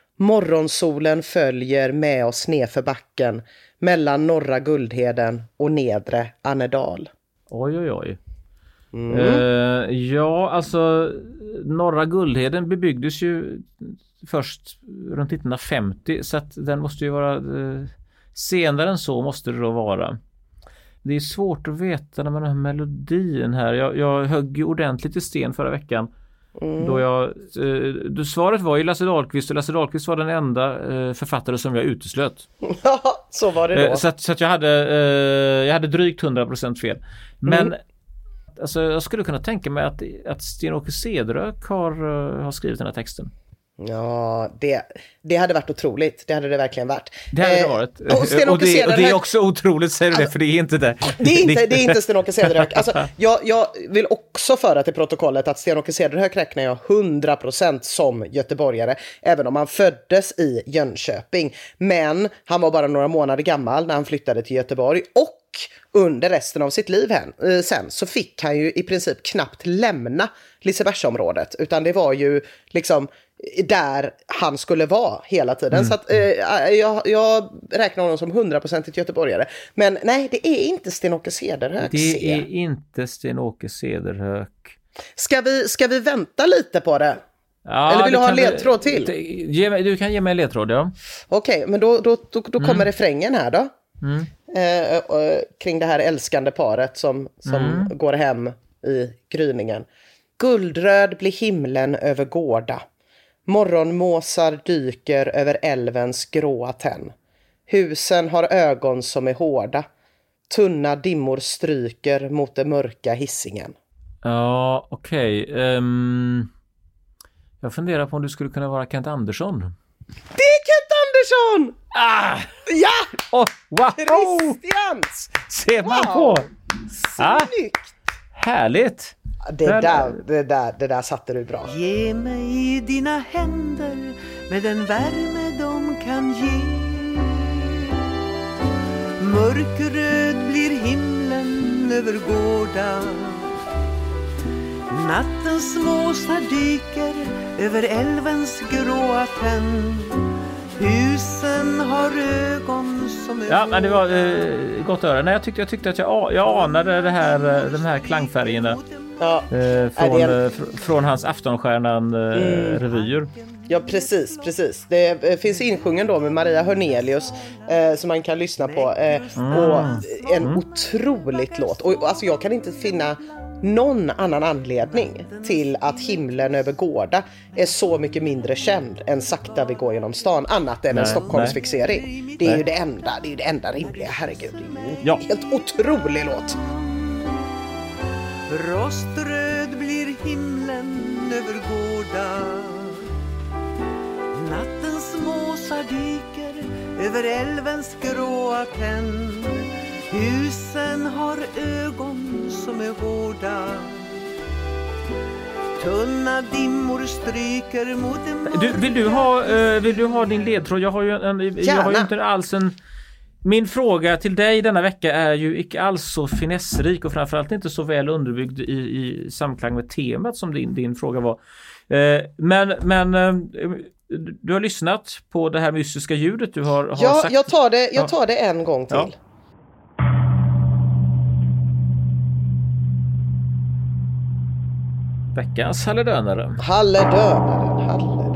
Morgonsolen följer med oss ner för backen mellan norra Guldheden och nedre Annedal. Oj, oj, oj. Mm. Uh, ja, alltså norra Guldheden bebyggdes ju först runt nittonhundrafemtio, så att den måste ju vara uh, senare än så måste det då vara. Det är svårt att veta när man har melodin här. Jag, jag högg ju ordentligt i sten förra veckan. Mm. Då jag, eh, svaret var ju Lasse Dahlqvist, och Lasse Dahlqvist var den enda eh, författare som jag uteslöt. Ja, så var det då. Eh, så att, så att jag hade eh, jag hade drygt hundra procent fel. Men mm. alltså, jag skulle kunna tänka mig att, att Sten-Åke Cederhök har, har skrivit den här texten. Ja, det, det hade varit otroligt. Det hade det verkligen varit. Det hade det varit. Eh, och, och, och, det, och det är också otroligt, säger du det, för det är inte det. Det är inte, det är inte Sten-Åke Cederhök. Alltså, jag, jag vill också föra till protokollet att Sten-Åke Cederhök räknar jag hundra procent som göteborgare, även om han föddes i Jönköping. Men han var bara några månader gammal när han flyttade till Göteborg, och under resten av sitt liv här, sen så fick han ju i princip knappt lämna Lisebergsområdet, utan det var ju liksom där han skulle vara hela tiden. Mm. Så att, eh, jag, jag räknar honom som hundraprocentigt göteborgare. Men nej, det är inte Sten-Åke Cederhök. Det är inte Sten-Åke Cederhök. Ska vi, ska vi vänta lite på det? Ja, eller vill du ha en vi, ledtråd till? Det, ge mig, du kan ge mig en ledtråd, ja. Okej, okay, men då, då, då, då kommer mm. refrängen här då. Mm. Eh, eh, kring det här älskande paret som, som mm. går hem i gryningen. Guldröd blir himlen över gårda. Morgonmåsar dyker över älvens gråa tenn. Husen har ögon som är hårda. Tunna dimmor stryker mot det mörka Hisingen. Ja, okej. Okay. Um, Jag funderar på om du skulle kunna vara Kent Andersson. Det är Kent Andersson! Ah! Ja! Oh, wow! Christians! Ser man Wow! på? Snyggt! Ah, härligt! Det där, det, där, det där satte du bra. Ge mig dina händer med den värme de kan ge. Mörkröd blir himlen över gården. Nattens småsar dyker över älvens gråa tänn. Husen har ögon som är... Ja, men det var eh, gott öra. Nej, jag tyckte, jag tyckte att jag, jag anade det här, de här klangfärgerna. Ja. Eh, från, en... eh, fr- från hans Aftonstjärnan eh, mm. revyer. Ja, precis, precis. Det eh, finns insjungen då med Maria Hörnelius eh, som man kan lyssna på. Eh, mm. Och en mm. otroligt låt. Och alltså jag kan inte finna någon annan anledning till att himlen över Gårda är så mycket mindre känd än Sakta vi går genom stan, annat än nej, en Stockholmsfixering. Nej. Det är nej. ju det enda, det är ju det enda rimliga. Herregud, det är ju en ja. helt otrolig låt. Roströd blir himlen över Gårda. Nattens måsar dyker över älvens gråa tänn. Husen har ögon som är hårda. Tunna dimmor stryker mot en... Du, vill, du ha, uh, vill du ha din ledtråd? Jag har ju, en, jag har ju inte alls en... Min fråga till dig denna vecka är ju icke alls så finessrik och framförallt inte så väl underbyggd i, i samklang med temat som din, din fråga var. Uh, men men uh, du har lyssnat på det här mystiska ljudet. Du har, har ja, sagt... jag tar det, jag tar det en gång till. Ja. Veckans halledönare. Halledönaren, halledönaren.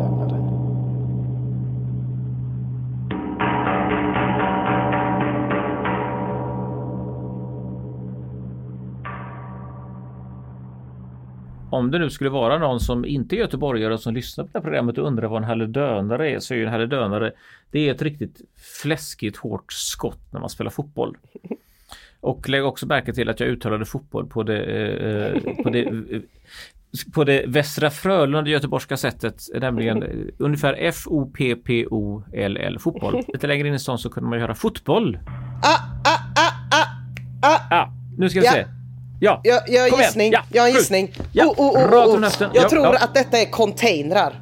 Om det nu skulle vara någon som inte är göteborgare som lyssnar på det här programmet och undrar vad en halledönare är, så är ju en halledönare, det är ett riktigt fläskigt hårt skott när man spelar fotboll. Och lägg också märke till att jag uttalade fotboll på det, eh, på det, eh, på det Västra Frölunda göteborgska sättet, nämligen eh, ungefär F O P P O L L, fotboll. Lite längre in i stan så kunde man göra fotboll. Ah, ah, ah, ah, ah. Ah, nu ska vi ja. se. Ja, jag, jag har gissning. Ja, jag har gissning. Ja. Oh, oh, oh, Rakt oh. om höften. Jag ja, tror ja. att detta är containrar.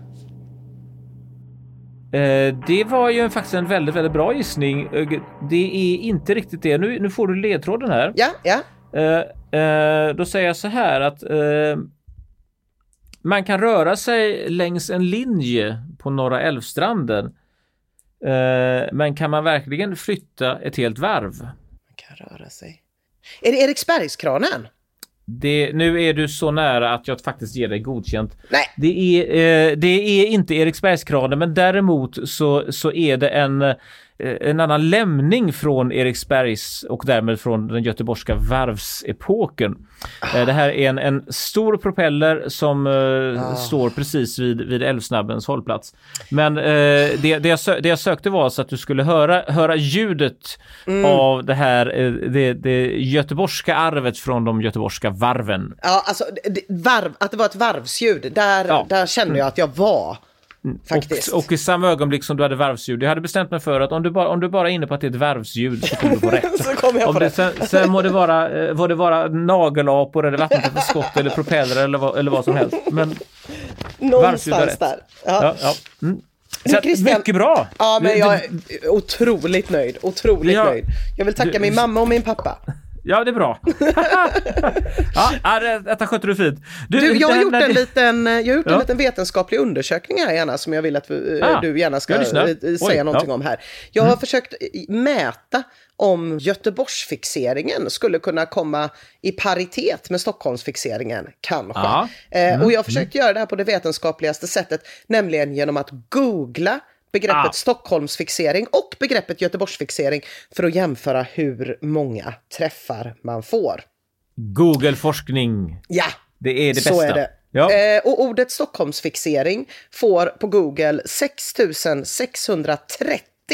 Eh, det var ju faktiskt en väldigt, väldigt bra gissning. Det är inte riktigt det. Nu, nu får du ledtråden här. Ja, ja. Eh, eh, då säger jag så här att eh, man kan röra sig längs en linje på Norra Älvstranden. Eh, men kan man verkligen flytta ett helt varv? Man kan röra sig. Är det Eriksbergskranen? Det, nu är du så nära att jag faktiskt ger dig godkänt. Nej. Det är, eh, det är inte Eriksbergskranen, men däremot så, så är det en, eh, en annan lämning från Eriksbergs och därmed från den göteborgska varvsepoken. Ah. Eh, det här är en, en stor propeller som eh, ah. står precis vid, vid Älvsnabbens hållplats. Men eh, det, det, jag sö- det jag sökte var så att du skulle höra, höra ljudet mm. av det här eh, det, det göteborgska arvet från de göteborgska varven. Ja, alltså det, varv, att det var ett varvsljud, där, ja. där kände jag att jag var. Faktiskt. Och, och i samma ögonblick som du hade varvsljud, jag hade bestämt mig för att om du bara, om du bara är inne på att det är ett varvsljud så kommer du få rätt. Så kommer jag om på det, det. Sen, sen må det vara, var det vara nagelapor eller vattenskott eller propeller eller vad, eller vad som helst. Men någonstans där. Ja. Ja, ja. Mm. Så Christian, mycket bra. Ja, men jag är otroligt nöjd. Otroligt ja, nöjd. Jag vill tacka du, min mamma och min pappa. Ja, det är bra. Ja, detta sköter du fint. Du, du, jag har det, gjort, en, det... liten, jag har gjort ja. en liten vetenskaplig undersökning här gärna som jag vill att vi, ah, du gärna ska säga Oj, någonting ja. om här. Jag har mm. försökt mäta om Göteborgsfixeringen skulle kunna komma i paritet med Stockholmsfixeringen, kanske. Ah. Mm. Eh, och jag har försökt mm. göra det här på det vetenskapligaste sättet, nämligen genom att googla begreppet ah. Stockholmsfixering och begreppet Göteborgsfixering för att jämföra hur många träffar man får. Google-forskning. Ja, det är det så bästa. Är det. Ja. Eh, och ordet Stockholmsfixering får på Google sex tusen sexhundratrettio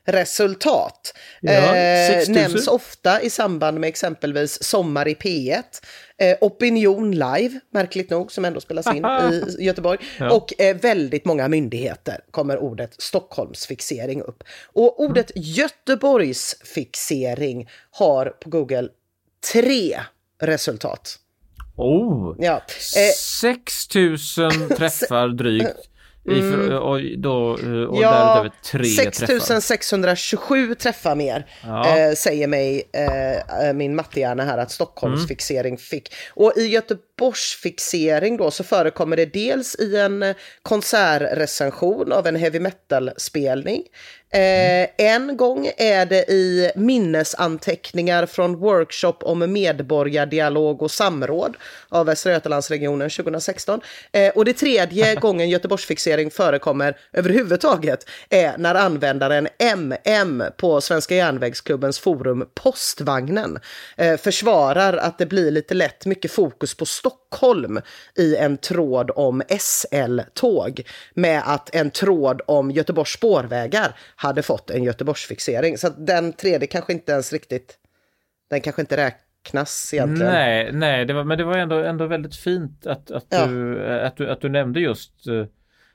resultat. Ja, eh, nämns ofta i samband med exempelvis Sommar i P ett. Eh, Opinion Live, märkligt nog, som ändå spelas in i Göteborg. Ja. Och eh, väldigt många myndigheter kommer ordet Stockholmsfixering upp. Och ordet mm. Göteborgsfixering har på Google tre resultat. Oh, ja. eh, sex tusen träffar drygt. Mm. I, och då, och ja, därutöver tre sex tusen sexhundratjugosju träffar mer, ja. eh, säger mig eh, min mattehjärna här att Stockholmsfixering mm. fick. Och i Göteborgsfixering då så förekommer det dels i en konsertrecension av en heavy metal-spelning. Eh, en gång är det i minnesanteckningar från workshop om medborgardialog och samråd av Västra Götalandsregionen tjugohundrasexton. Eh, och det tredje gången Göteborgsfixering förekommer överhuvudtaget är när användaren M M på Svenska järnvägsklubbens forum Postvagnen eh, försvarar att det blir lite lätt mycket fokus på Stockholm i en tråd om S L-tåg med att en tråd om Göteborgs spårvägar hade fått en Göteborgsfixering. Så att den tredje kanske inte ens riktigt, den kanske inte räknas egentligen. Nej, nej det var, men det var ändå, ändå väldigt fint att, att, ja. du, att, du, att du nämnde just uh,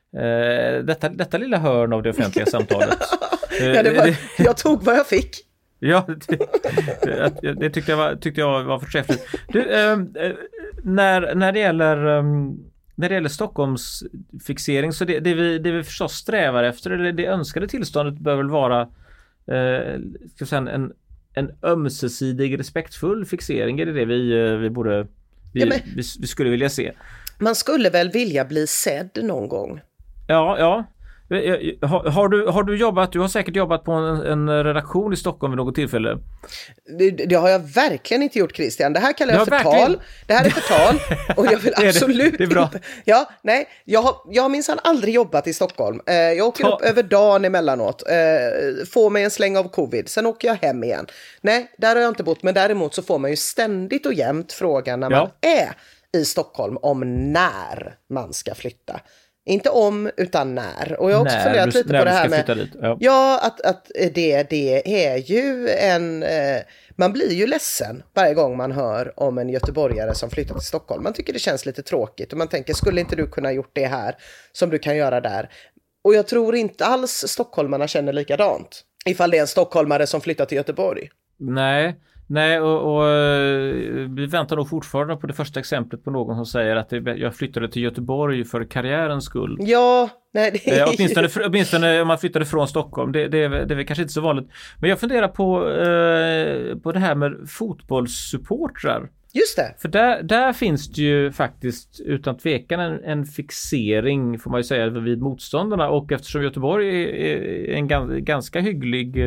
detta, detta lilla hörn av det offentliga samtalet. ja, det var, jag tog vad jag fick. Ja, det, det, det tyckte jag var, tyckte jag var förträffligt. Du, uh, när, när det gäller... Um, När det gäller Stockholms fixering så det, det, vi, det vi förstås strävar efter, eller det önskade tillståndet bör väl vara eh, ska säga, en, en ömsesidig respektfull fixering. Är det det vi, vi, borde, vi, ja, men, vi, vi skulle vilja se? Man skulle väl vilja bli sedd någon gång? Ja, ja. Har, har, du, har du jobbat, du har säkert jobbat på en, en redaktion i Stockholm vid något tillfälle? Det, det har jag verkligen inte gjort, Christian. Det här kallar jag förtal. Det här är förtal och jag vill absolut det är bra. inte. Ja, nej, jag har, jag har minsann aldrig jobbat i Stockholm. Eh, jag åker Ta. upp över dagen emellanåt. Eh, får mig en släng av covid. Sen åker jag hem igen. Nej, där har jag inte bott. Men däremot så får man ju ständigt och jämt frågan när man ja. är i Stockholm om när man ska flytta. Inte om, utan när. Och jag har också när, funderat lite på det här med... Dit. Ja, ja att, att det, det är ju en... Eh, man blir ju ledsen varje gång man hör om en göteborgare som flyttar till Stockholm. Man tycker det känns lite tråkigt. Och man tänker, skulle inte du kunna gjort det här som du kan göra där? Och jag tror inte alls stockholmarna känner likadant. Ifall det är en stockholmare som flyttar till Göteborg. Nej, Nej, och, och vi väntar nog fortfarande på det första exemplet på någon som säger att det, jag flyttade till Göteborg för karriärens skull. Ja, nej det är... eh, åtminstone, åtminstone om man flyttade från Stockholm, det, det, det är väl kanske inte så vanligt. Men jag funderar på, eh, på det här med fotbollssupportrar. Just det. För där, där finns det ju faktiskt utan tvekan en, en fixering, får man ju säga, vid motståndarna. Och eftersom Göteborg är, är en gans, ganska hygglig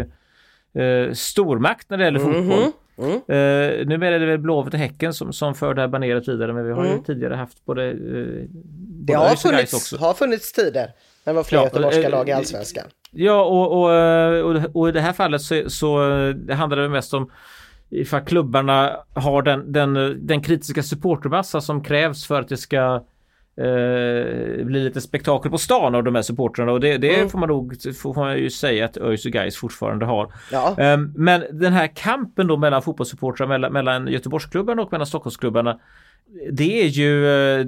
eh, stormakt när det gäller mm-hmm. fotboll. Mm. Uh, nu är det väl Blåvitt och Häcken som, som för det här baneret vidare, men vi har mm. ju tidigare haft både, uh, det har funnits, också. har funnits tider när det var flera göteborgska lag i Allsvenskan. Ja, och, och, och, och i det här fallet så, så det handlar det mest om ifall klubbarna har den, den, den kritiska supportermassa som krävs för att det ska Uh, blir lite spektakel på stan av de här supportrarna, och det, det mm. får man nog får man ju säga att ÖIS och Gais fortfarande har. Ja. Um, men den här kampen då mellan fotbollssupportrar mellan, mellan Göteborgsklubbarna och mellan Stockholmsklubbarna, det är ju uh,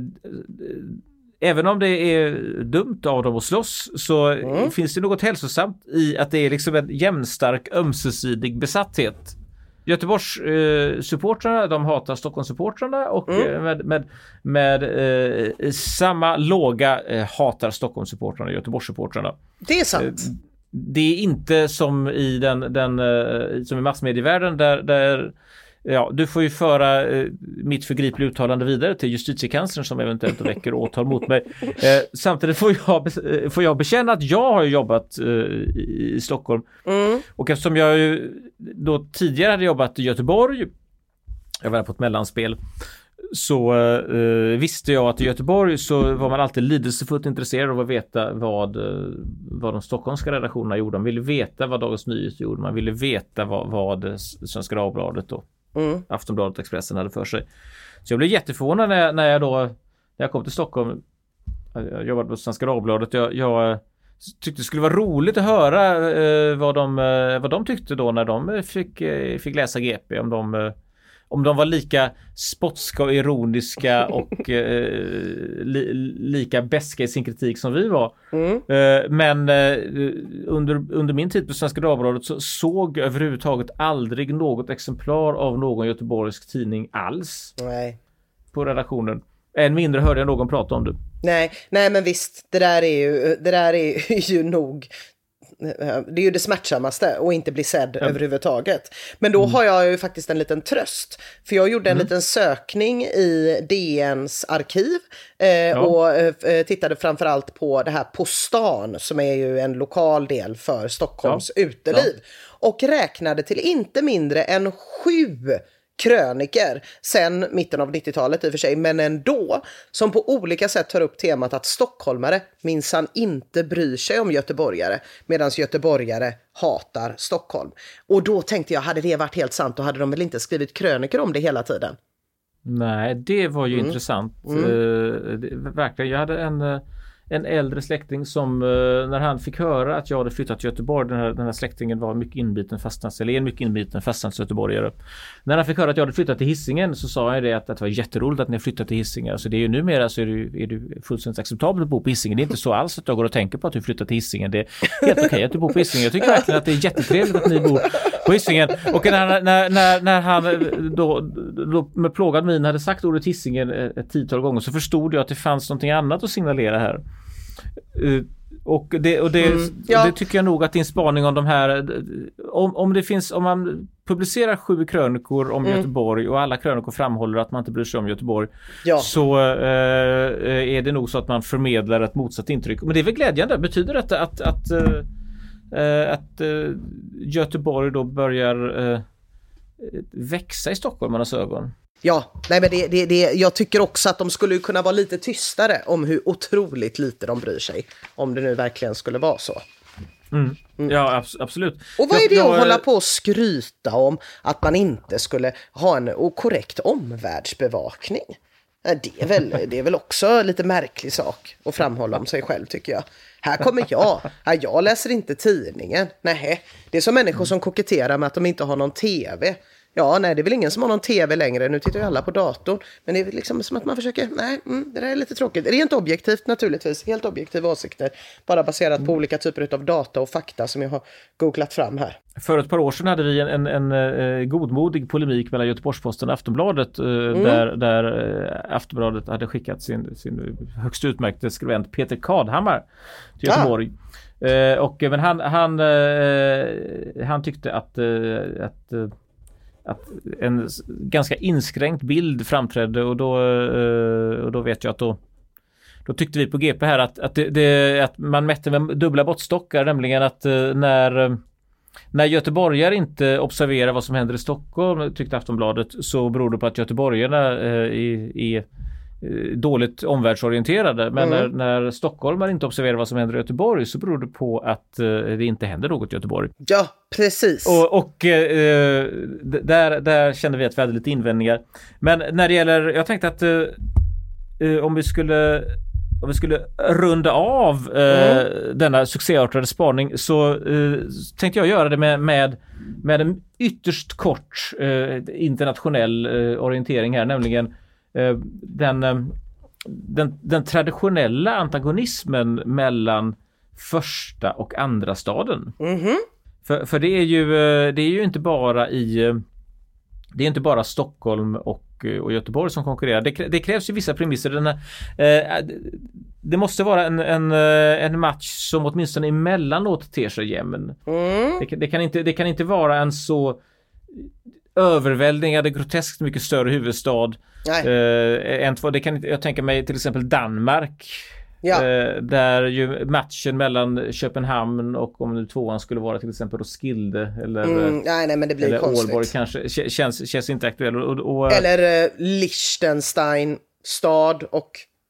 även om det är dumt av dem att slåss, så mm. finns det något hälsosamt i att det är liksom en jämnstark ömsesidig besatthet. Göteborgs eh, supportrarna, de hatar Stockholmssupportrarna, och mm. med, med, med eh, samma låga eh, hatar Stockholmssupportrarna och Göteborgssupportrarna. Det är sant. Eh, det är inte som i den, den eh, som i massmedievärlden där, där ja, du får ju föra eh, mitt förgripliga uttalande vidare till justitiekanslern som eventuellt väcker åtal mot mig. Eh, samtidigt får jag, får jag bekänna att jag har jobbat eh, i, i Stockholm. Mm. Och eftersom jag ju då tidigare hade jobbat i Göteborg, jag var på ett mellanspel, så eh, visste jag att i Göteborg så var man alltid lidelsefullt intresserad av att veta vad, vad de stockholmska redaktionerna gjorde. Man ville veta vad Dagens Nyheter gjorde. Man ville veta vad, vad Svenska Dagbladet och mm. Aftonbladet Expressen hade för sig. Så jag blev jätteförvånad när jag, när jag då när jag kom till Stockholm. Jag jobbade på Svenska Dagbladet. Jag, jag tyckte det skulle vara roligt att höra eh, vad, de, eh, vad de tyckte då när de fick, eh, fick läsa G P. Om de, eh, om de var lika spotska och ironiska och eh, li, lika beska i sin kritik som vi var. Mm. Eh, men eh, under, under min tid på Svenska Dagbladet så såg jag överhuvudtaget aldrig något exemplar av någon göteborgsk tidning alls. Nej. På redaktionen. Än mindre hörde jag någon prata om det. Nej, nej men visst, det där är ju, det där är ju nog, det är ju det smärtsammaste att inte bli sedd mm. överhuvudtaget. Men då mm. har jag ju faktiskt en liten tröst. För jag gjorde en mm. liten sökning i D N:s arkiv eh, ja. och eh, tittade framförallt på det här På stan, som är ju en lokal del för Stockholms ja. uteliv. Ja. Och räknade till inte mindre än sju kröniker sen mitten av nittiotalet i och för sig, men ändå, som på olika sätt tar upp temat att stockholmare minsann inte bryr sig om göteborgare, medan göteborgare hatar Stockholm. Och då tänkte jag, hade det varit helt sant, då hade de väl inte skrivit kröniker om det hela tiden? Nej, det var ju mm. intressant. Mm. Uh, det, verkligen, jag hade en... Uh... en äldre släkting som när han fick höra att jag hade flyttat till Göteborg, den här, den här släktingen var mycket inbiten fastlands, eller en mycket inbiten fastlandsgöteborgare. När han fick höra att jag hade flyttat till Hisingen så sa jag det att, att det var jätteroligt att ni flyttat till Hisingen. Alltså det är ju numera så är du, är du fullständigt acceptabelt att bo på Hisingen. Det är inte så alls att jag går och tänker på att du flyttat till Hisingen. Det är helt okej okay att du bor på Hisingen. Jag tycker verkligen att det är jättetrevligt att ni bor på Hisingen. Och när, när, när, när han då, då med plågad min hade sagt ordet Hisingen ett tiotal gånger så förstod jag att det fanns någonting annat att signalera här. Uh, och det, och det, mm, ja. det tycker jag nog att din spaning om de här om, om det finns, om man publicerar sju krönikor om mm. Göteborg och alla krönikor framhåller att man inte bryr sig om Göteborg ja. så uh, är det nog så att man förmedlar ett motsatt intryck. Men det är väl glädjande. Betyder detta att, att, uh, att uh, Göteborg då börjar uh, växa i stockholmarnas ögon? Ja, nej men det, det, det, jag tycker också att de skulle kunna vara lite tystare om hur otroligt lite de bryr sig. Om det nu verkligen skulle vara så. Mm. Mm. Ja, abs- absolut. Och vad är det jag, att jag, hålla på och skryta om att man inte skulle ha en korrekt omvärldsbevakning? Det är väl, det är väl också lite märklig sak att framhålla om sig själv, tycker jag. Här kommer jag. Här, jag läser inte tidningen. Nej, det är som människor som koketterar med att de inte har någon tv. Ja, nej, det är väl ingen som har någon tv längre. Nu tittar ju alla på datorn. Men det är liksom som att man försöker... Nej, mm, det där är lite tråkigt. Rent objektivt naturligtvis. Helt objektiva åsikter. Bara baserat mm. på olika typer av data och fakta som jag har googlat fram här. För ett par år sedan hade vi en, en, en, en godmodig polemik mellan Göteborgs-Posten och Aftonbladet. Mm. Där, där Aftonbladet hade skickat sin, sin högst utmärkte skribent Peter Kadhammar till Göteborg. Ah. Eh, och, men han, han, eh, han tyckte att... Eh, att att en ganska inskränkt bild framträdde och då, och då vet jag att då, då tyckte vi på G P här att, att, det, det, att man mätte med dubbla måttstockar, nämligen att när, när göteborgare inte observerar vad som händer i Stockholm, tyckte Aftonbladet, så beror det på att göteborgarna är, är dåligt omvärldsorienterade. Men mm. när, när stockholmare inte observerar vad som händer i Göteborg så beror det på att eh, det inte händer något i Göteborg. Ja, precis. Och, och eh, där, där kände vi att vi hade lite invändningar. Men när det gäller, jag tänkte att eh, om vi skulle om vi skulle runda av eh, mm. denna succéartade spaning så eh, tänkte jag göra det med, med, med en ytterst kort eh, internationell eh, orientering här, nämligen Den, den, den traditionella antagonismen mellan första och andra staden. Mm-hmm. För, för det är ju det är ju inte bara i det är inte bara Stockholm och, och Göteborg som konkurrerar. Det, det krävs ju vissa premisser. Den här, eh, det måste vara en, en, en match som åtminstone emellanåt ter sig jämn. Mm. Det, det, kan inte, det kan inte vara en så överväldigande, groteskt mycket större huvudstad. Eh, en, två, det kan jag tänka mig till exempel Danmark. Ja. Eh, där ju matchen mellan Köpenhamn och om nu tvåan skulle vara till exempel Roskilde eller, mm, nej, nej, men det blir eller konstigt. Ålborg kanske känns, känns inte aktuell. Och, och, eller eh, Liechtenstein stad och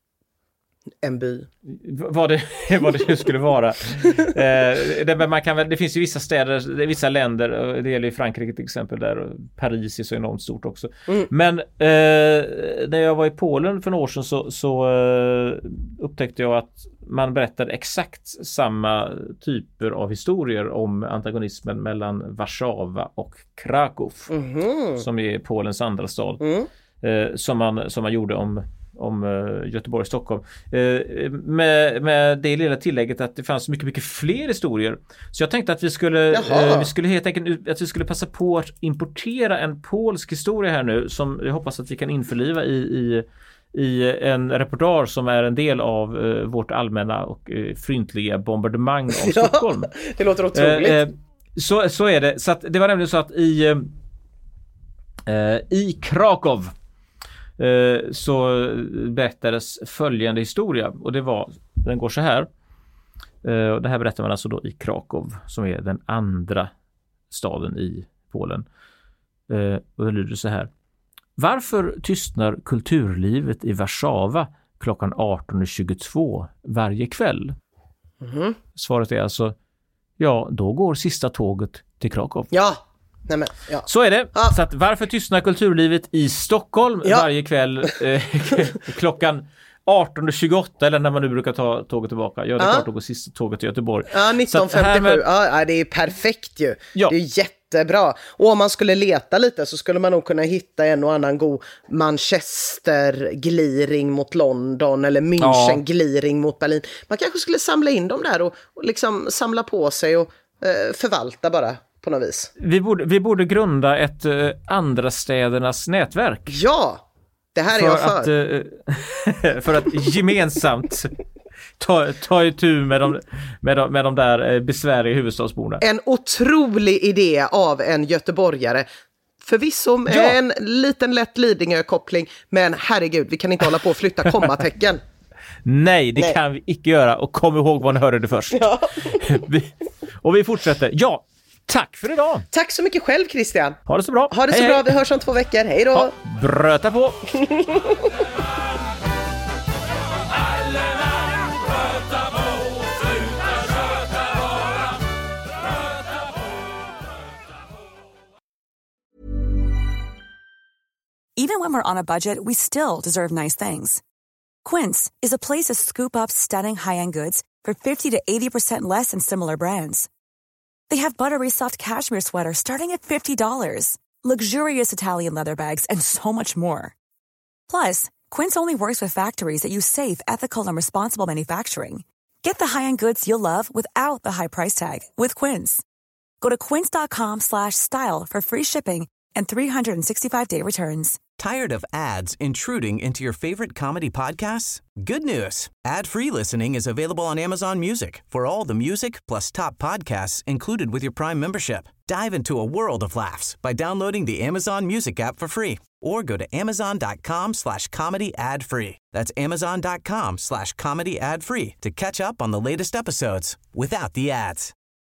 en by. Vad det, vad det skulle vara. eh, det, man kan väl, det finns ju vissa städer, vissa länder, det gäller i Frankrike till exempel, där Paris är så enormt stort också. Mm. Men eh, när jag var i Polen för några år sedan så, så eh, upptäckte jag att, man berättar exakt samma typer av historier om antagonismen mellan Warszawa och Krakow, mm-hmm. som är Polens andra stad, mm. eh, som, man, som man gjorde om, om uh, Göteborg och Stockholm. Eh, med, med det lilla tillägget att det fanns mycket, mycket fler historier. Så jag tänkte att vi skulle, eh, vi skulle helt enkelt att vi skulle passa på att importera en polsk historia här nu, som jag hoppas att vi kan införliva i, i i en reportage som är en del av uh, vårt allmänna och uh, fryntliga bombardemang av ja, Stockholm. Det låter otroligt. Uh, uh, så, så är det. Så att det var nämligen så att i, uh, i Krakow uh, så berättades följande historia. Och det var, den går så här. Uh, och det här berättar man alltså då i Krakow, som är den andra staden i Polen. Uh, och det lyder så här. Varför tystnar kulturlivet i Warszawa klockan arton tjugotvå varje kväll? Mm. Svaret är alltså, ja, då går sista tåget till Krakow. Ja, nej men, ja. Så är det. Ja. Så att varför tystnar kulturlivet i Stockholm ja. varje kväll eh, klockan arton tjugoåtta, eller när man nu brukar ta tåget tillbaka. Ja, det är ja. klart, då går sista tåget till Göteborg. Ja, nitton femtiosju. Med... Ja, det är perfekt ju. Ja. Det är jättebra. Och om man skulle leta lite så skulle man nog kunna hitta en och annan god Manchester-gliring mot London eller München-gliring ja. mot Berlin. Man kanske skulle samla in dem där och, och liksom samla på sig och eh, förvalta bara på något vis. Vi borde, vi borde grunda ett eh, andra städernas nätverk. Ja! Det här är för jag för. Att, för att gemensamt ta, ta itu med de, med, de, med de där besvärliga huvudstadsborna. En otrolig idé av en göteborgare. Förvisso med ja. en liten lätt Lidingö-koppling, men herregud, vi kan inte hålla på att flytta kommatecken. Nej, det Nej. kan vi inte göra, och kom ihåg vad ni hörde det först. Ja. vi, och vi fortsätter. Ja, tack för idag. Tack så mycket själv, Christian. Ha det så bra. Ha det så hej, bra. Hej. Vi hörs om två veckor. Hej då. Ja, bröta på. Even when we're on a budget, we still deserve nice things. Quince is a place to scoop up stunning high-end goods for fifty to eighty percent less than similar brands. They have buttery soft cashmere sweaters starting at fifty dollars, luxurious Italian leather bags, and so much more. Plus, Quince only works with factories that use safe, ethical, and responsible manufacturing. Get the high-end goods you'll love without the high price tag with Quince. Go to quince.com slash style for free shipping and three sixty-five day returns. Tired of ads intruding into your favorite comedy podcasts? Good news. Ad-free listening is available on Amazon Music for all the music plus top podcasts included with your Prime membership. Dive into a world of laughs by downloading the Amazon Music app for free or go to amazon.com slash comedy ad-free. That's amazon.com slash comedy ad-free to catch up on the latest episodes without the ads.